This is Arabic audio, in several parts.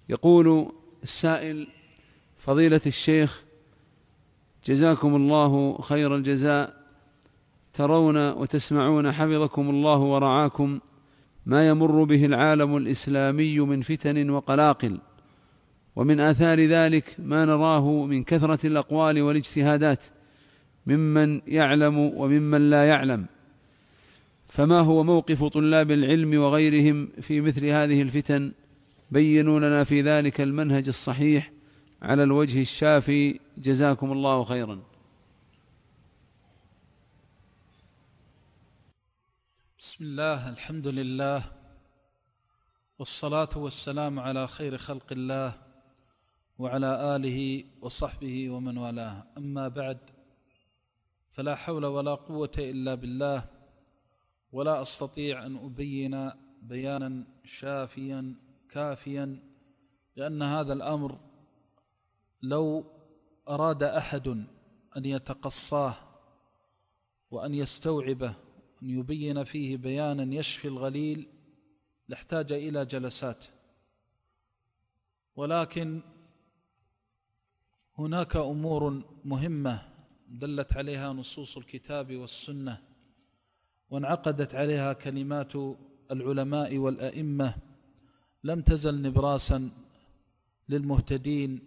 يقول السائل: فضيلة الشيخ جزاكم الله خير الجزاء، ترون وتسمعون حفظكم الله ورعاكم ما يمر به العالم الإسلامي من فتن وقلاقل، ومن آثار ذلك ما نراه من كثرة الأقوال والاجتهادات ممن يعلم وممن لا يعلم، فما هو موقف طلاب العلم وغيرهم في مثل هذه الفتن؟ بينوا لنا في ذلك المنهج الصحيح على الوجه الشافي، جزاكم الله خيرا. بسم الله، الحمد لله، والصلاة والسلام على خير خلق الله وعلى آله وصحبه ومن والاه، أما بعد، فلا حول ولا قوة إلا بالله، ولا أستطيع أن أبين بيانا شافيا كافيا، لأن هذا الأمر لو أراد أحد أن يتقصاه وأن يستوعبه أن يبين فيه بيانا يشفي الغليل لاحتاج إلى جلسات، ولكن هناك أمور مهمة دلت عليها نصوص الكتاب والسنة وانعقدت عليها كلمات العلماء والأئمة، لم تزل نبراسا للمهتدين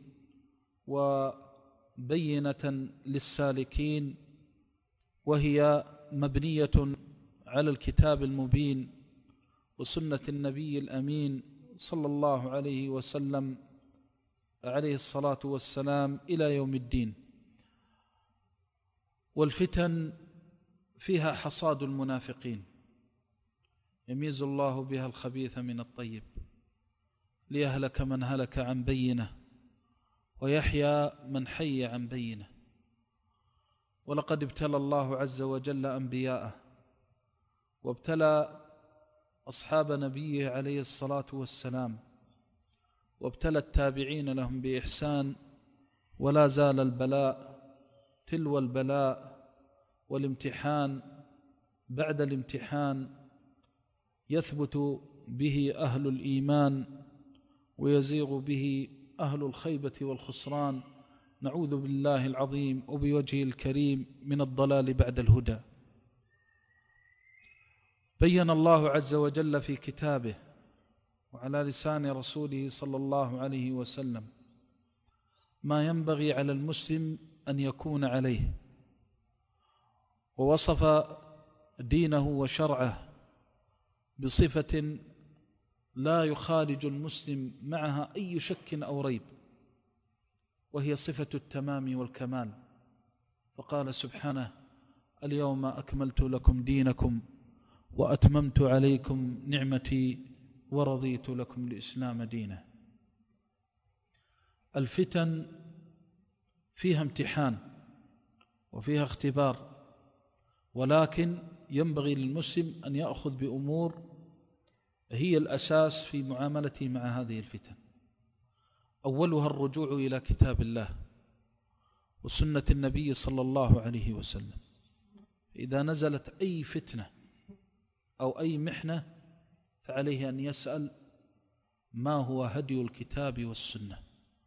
وبينة للسالكين، وهي مبنية على الكتاب المبين وسنة النبي الأمين صلى الله عليه وسلم عليه الصلاة والسلام إلى يوم الدين. والفتن فيها حصاد المنافقين، يميز الله بها الخبيث من الطيب، ليهلك من هلك عن بينه ويحيى من حي عن بينه. ولقد ابتلى الله عز وجل أنبياءه، وابتلى أصحاب نبيه عليه الصلاة والسلام، وابتلى التابعين لهم بإحسان، ولا زال البلاء تلو البلاء والامتحان بعد الامتحان، يثبت به أهل الإيمان ويزيغ به أهل الخيبة والخسران، نعوذ بالله العظيم وبوجهه الكريم من الضلال بعد الهدى. بين الله عز وجل في كتابه وعلى لسان رسوله صلى الله عليه وسلم ما ينبغي على المسلم أن يكون عليه، ووصف دينه وشرعه بصفة لا يخالج المسلم معها أي شك أو ريب، وهي صفة التمام والكمال. فقال سبحانه: اليوم أكملت لكم دينكم وأتممت عليكم نعمتي ورضيت لكم الإسلام دينا. الفتن فيها امتحان وفيها اختبار، ولكن ينبغي للمسلم أن يأخذ بأمور هي الأساس في معاملته مع هذه الفتن. أولها الرجوع إلى كتاب الله وسنة النبي صلى الله عليه وسلم. إذا نزلت أي فتنة أو أي محنة فعليه أن يسأل ما هو هدي الكتاب والسنة.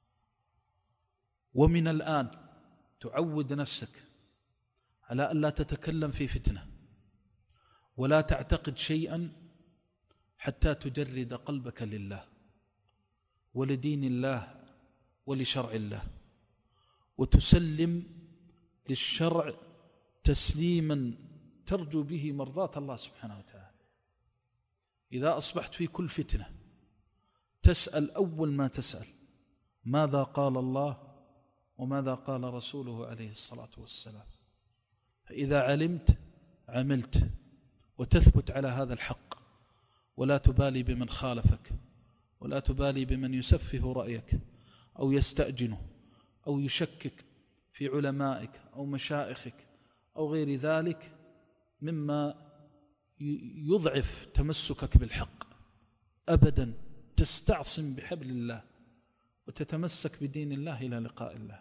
ومن الآن تعود نفسك على أن لا تتكلم في فتنة ولا تعتقد شيئا حتى تجرد قلبك لله ولدين الله ولشرع الله، وتسلم للشرع تسليما ترجو به مرضاة الله سبحانه وتعالى. إذا أصبحت في كل فتنة تسأل أول ما تسأل ماذا قال الله وماذا قال رسوله عليه الصلاة والسلام. فإذا علمت عملت وتثبت على هذا الحق، ولا تبالي بمن خالفك، ولا تبالي بمن يسفه رأيك أو يستأجنه أو يشكك في علمائك أو مشائخك أو غير ذلك مما يضعف تمسكك بالحق. أبدا تستعصم بحبل الله وتتمسك بدين الله إلى لقاء الله.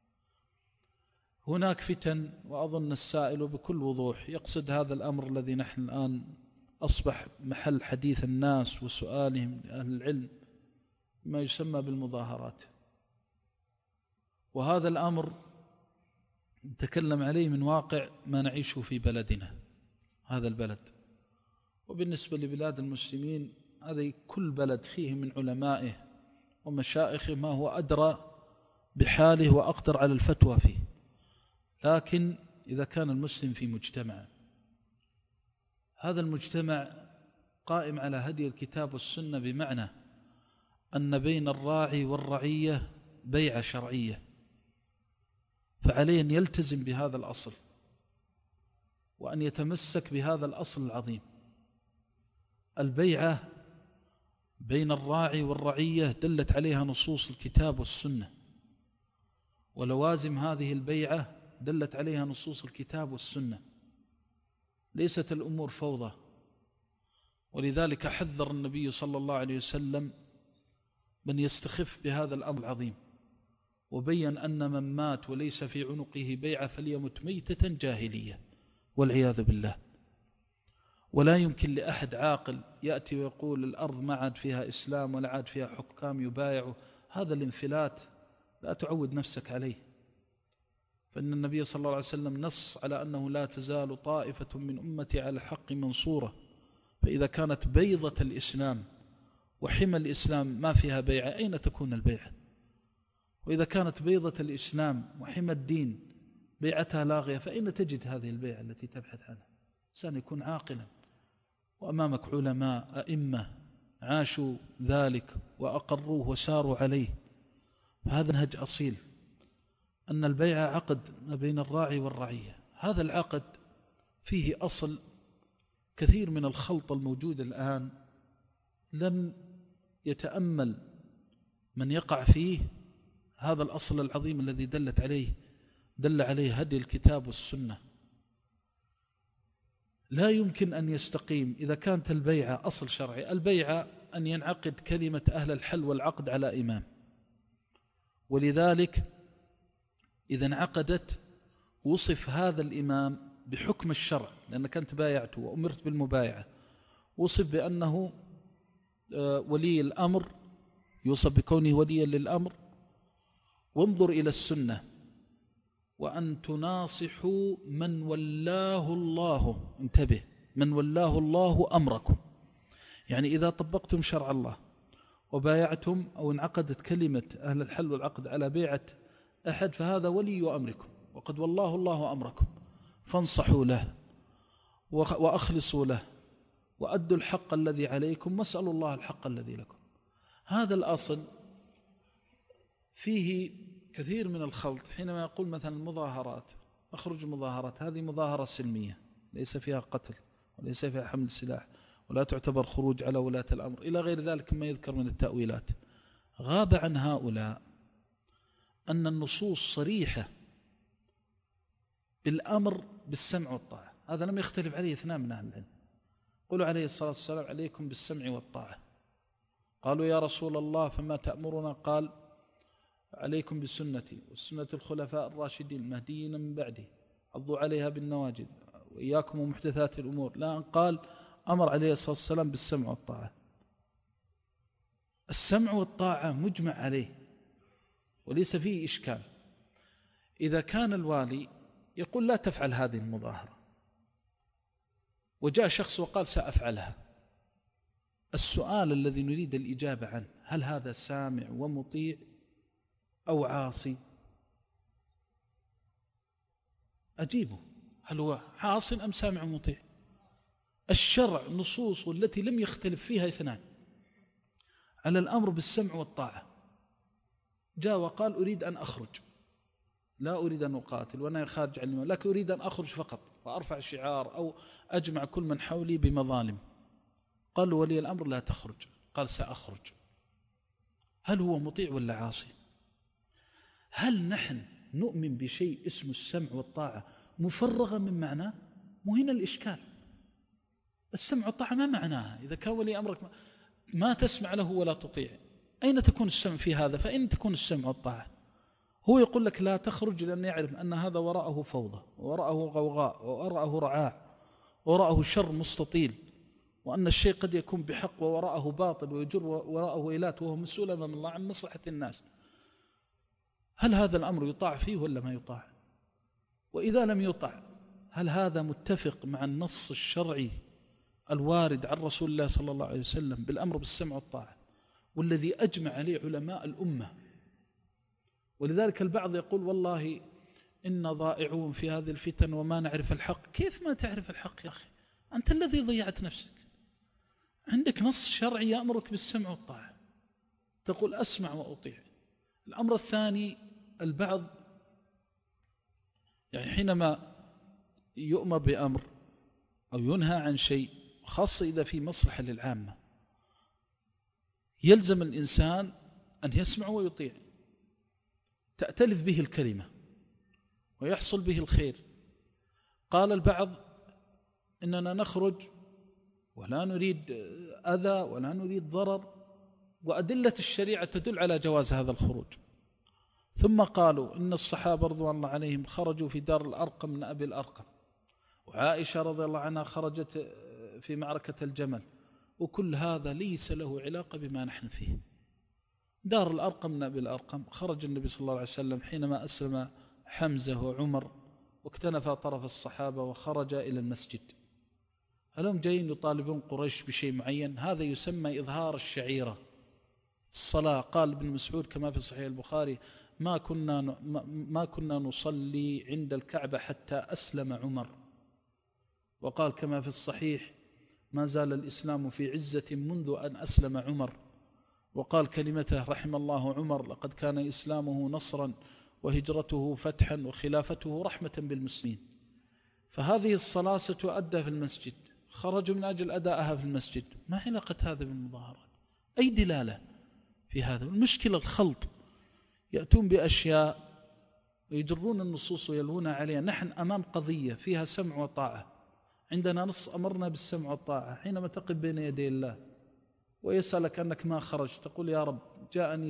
هناك فتن، وأظن السائل بكل وضوح يقصد هذا الأمر الذي نحن الآن أصبح محل حديث الناس وسؤالهم لأهل العلم، ما يسمى بالمظاهرات، وهذا الأمر نتكلم عليه من واقع ما نعيشه في بلدنا هذا البلد. وبالنسبة لبلاد المسلمين هذه كل بلد فيه من علمائه ومشائخه ما هو أدرى بحاله وأقدر على الفتوى فيه. لكن إذا كان المسلم في مجتمع، هذا المجتمع قائم على هدي الكتاب والسنة، بمعنى أن بين الراعي والرعية بيعة شرعية، فعليه أن يلتزم بهذا الأصل وأن يتمسك بهذا الأصل العظيم. البيعة بين الراعي والرعية دلت عليها نصوص الكتاب والسنة، ولوازم هذه البيعة دلت عليها نصوص الكتاب والسنة، ليست الأمور فوضى. ولذلك حذر النبي صلى الله عليه وسلم من يستخف بهذا الأمر العظيم، وبين أن من مات وليس في عنقه بيعة فليمت ميتة جاهلية والعياذ بالله. ولا يمكن لأحد عاقل يأتي ويقول الأرض ما عاد فيها إسلام ولا عاد فيها حكام يبايعوا. هذا الانفلات لا تعود نفسك عليه، فإن النبي صلى الله عليه وسلم نص على أنه لا تزال طائفة من أمتي على الحق منصورة. فإذا كانت بيضة الإسلام وحمى الإسلام ما فيها بيعة، أين تكون البيعة؟ وإذا كانت بيضة الإسلام وحمى الدين بيعتها لاغية، فأين تجد هذه البيعة التي تبحث عنها؟ إنسان يكون عاقلا، وأمامك علماء أئمة عاشوا ذلك وأقروه وساروا عليه. فهذا نهج أصيل، أن البيعة عقد ما بين الراعي والرعية. هذا العقد فيه أصل كثير من الخلط الموجود الآن لم يتأمل من يقع فيه هذا الأصل العظيم الذي دل عليه هدي الكتاب والسنة. لا يمكن أن يستقيم إذا كانت البيعة أصل شرعي. البيعة أن ينعقد كلمة أهل الحل والعقد على إمام، ولذلك إذا انعقدت وصف هذا الإمام بحكم الشرع، لأنك أنت بايعته وأمرت بالمبايعة، وصف بأنه ولي الأمر، يوصف بكونه وليا للأمر. وانظر إلى السنة، وأن تناصحوا من ولاه الله، انتبه، من ولاه الله أمركم. يعني إذا طبقتم شرع الله وبايعتم أو انعقدت كلمة أهل الحل والعقد على بيعة أحد، فهذا ولي أمركم وقد والله الله أمركم، فانصحوا له وأخلصوا له وأدوا الحق الذي عليكم واسألوا الله الحق الذي لكم. هذا الأصل فيه كثير من الخلط. حينما يقول مثلا المظاهرات، أخرج مظاهرات، هذه مظاهرة سلمية ليس فيها قتل وليس فيها حمل سلاح ولا تعتبر خروج على ولاة الأمر إلى غير ذلك ما يذكر من التأويلات. غاب عن هؤلاء أن النصوص صريحة بالأمر بالسمع والطاعة. هذا لم يختلف عليه اثنان من أهل العلم. قولوا عليه الصلاة والسلام عليكم بالسمع والطاعة. قالوا يا رسول الله فما تأمرنا؟ قال عليكم بسنتي وسنة الخلفاء الراشدين المهديين من بعدي، عضوا عليها بالنواجذ، وإياكم ومحدثات الأمور. لا، قال أمر عليه الصلاة والسلام بالسمع والطاعة. السمع والطاعة مجمع عليه وليس فيه إشكال. إذا كان الوالي يقول لا تفعل هذه المظاهرة، وجاء شخص وقال سأفعلها، السؤال الذي نريد الإجابة عنه: هل هذا سامع ومطيع أو عاصي؟ أجيبه، هل هو عاص أم سامع ومطيع؟ الشرع نصوص التي لم يختلف فيها اثنان على الأمر بالسمع والطاعة. جاء وقال أريد أن أخرج، لا أريد أن أقاتل وأنا خارج عن الإمام، لكن أريد أن أخرج فقط وأرفع شعار أو أجمع كل من حولي بمظالم. قال ولي الأمر لا تخرج، قال سأخرج. هل هو مطيع ولا عاصي؟ هل نحن نؤمن بشيء اسمه السمع والطاعة مفرغا من معناه؟ مو هنا الإشكال. السمع والطاعة ما معناها؟ إذا كان ولي أمرك ما تسمع له ولا تطيع، أين تكون السمع في هذا؟ فإن تكون السمع والطاعة. هو يقول لك لا تخرج لأن يعرف أن هذا وراءه فوضى وراءه غوغاء وراءه رعاع وراءه شر مستطيل وأن الشيء قد يكون بحق ووراءه باطل ويجر وراءه ويلات وهو مسؤول أمام الله عن مصلحة الناس، هل هذا الأمر يطاع فيه ولا ما يطاع؟ وإذا لم يطاع هل هذا متفق مع النص الشرعي الوارد عن رسول الله صلى الله عليه وسلم بالأمر بالسمع والطاعة والذي أجمع عليه علماء الأمة؟ ولذلك البعض يقول والله إن ضائعون في هذه الفتن وما نعرف الحق. كيف ما تعرف الحق يا أخي؟ أنت الذي ضيعت نفسك. عندك نص شرعي يأمرك بالسمع والطاعة، تقول أسمع وأطيع. الأمر الثاني، البعض يعني حينما يؤمر بأمر أو ينهى عن شيء، خاصة إذا في مصلحة للعامة، يلزم الإنسان أن يسمع ويطيع، تأتلف به الكلمة ويحصل به الخير. قال البعض إننا نخرج ولا نريد أذى ولا نريد ضرر، وأدلة الشريعة تدل على جواز هذا الخروج. ثم قالوا إن الصحابة رضوان الله عليهم خرجوا في دار الأرقم من أبي الأرقم، وعائشة رضي الله عنها خرجت في معركة الجمل، وكل هذا ليس له علاقة بما نحن فيه. دار الأرقم من أبي الأرقم، خرج النبي صلى الله عليه وسلم حينما أسلم حمزة وعمر واكتنفى طرف الصحابة وخرج إلى المسجد. هل هم جايين يطالبون قريش بشيء معين؟ هذا يسمى إظهار الشعيرة. الصلاة، قال ابن مسعود كما في صحيح البخاري: ما كنا نصلي عند الكعبة حتى أسلم عمر. وقال كما في الصحيح: ما زال الإسلام في عزة منذ أن أسلم عمر. وقال كلمته رحم الله عمر: لقد كان إسلامه نصرا وهجرته فتحا وخلافته رحمة بالمسلمين. فهذه الصلاة ستؤدى في المسجد، خرجوا من أجل أدائها في المسجد. ما علاقة هذا بالمظاهرات؟ أي دلالة في هذا؟ المشكلة الخلط، يأتون بأشياء ويجرون النصوص ويلوون عليها. نحن أمام قضية فيها سمع وطاعة، عندنا نص أمرنا بالسمع والطاعة. حينما تقف بين يدي الله ويسألك أنك ما خرجت، تقول: يا رب جاءني